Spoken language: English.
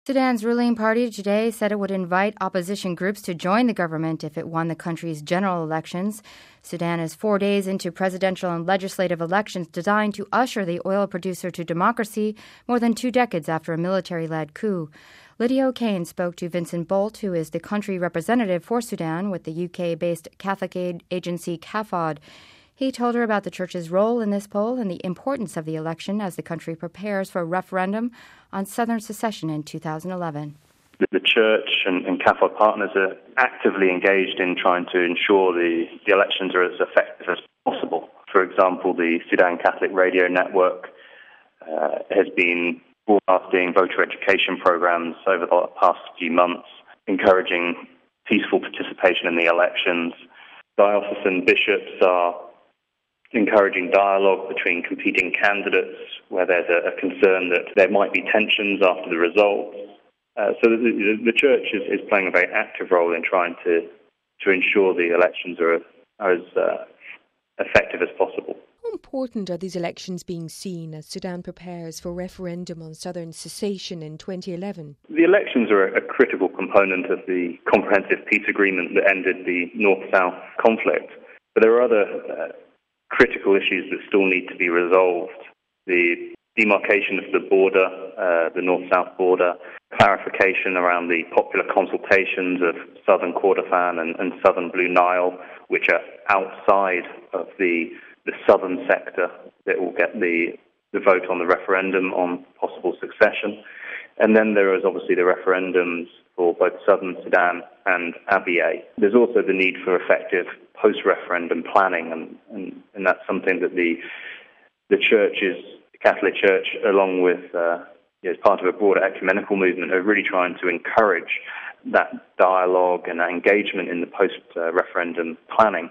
Sudan's ruling party today said it would invite opposition groups to join the government if it won the country's general elections. Sudan is 4 days into presidential and legislative elections designed to usher the oil producer to democracy more than 2 decades after a military-led coup. Lydia O'Kane spoke to Vincent Bolt, who is the country representative for Sudan with the UK-based Catholic aid agency CAFOD. He told her about the church's role in this poll and the importance of the election as the country prepares for a referendum on southern secession in 2011. The church and CAFOD partners are actively engaged in trying to ensure the elections are as effective as possible. For example, the Sudan Catholic Radio Network has been broadcasting voter education programs over the past few months, encouraging peaceful participation in the elections. Diocesan bishops are encouraging dialogue between competing candidates where there's a concern that there might be tensions after the results. So the church is playing a very active role in trying to ensure the elections are as effective as possible. How important are these elections being seen as Sudan prepares for referendum on southern secession in 2011? The elections are a critical component of the comprehensive peace agreement that ended the North-South conflict. But there are other critical issues that still need to be resolved. The demarcation of the border, the North-South border, clarification around the popular consultations of Southern Kordofan and Southern Blue Nile, which are outside of the southern sector that will get the vote on the referendum on possible succession. And then there is obviously the referendums for both Southern Sudan and Abyei. There's also the need for effective post-referendum planning, and that's something that the Catholic Church, along with as part of a broader ecumenical movement, are really trying to encourage that dialogue and that engagement in the post-referendum planning.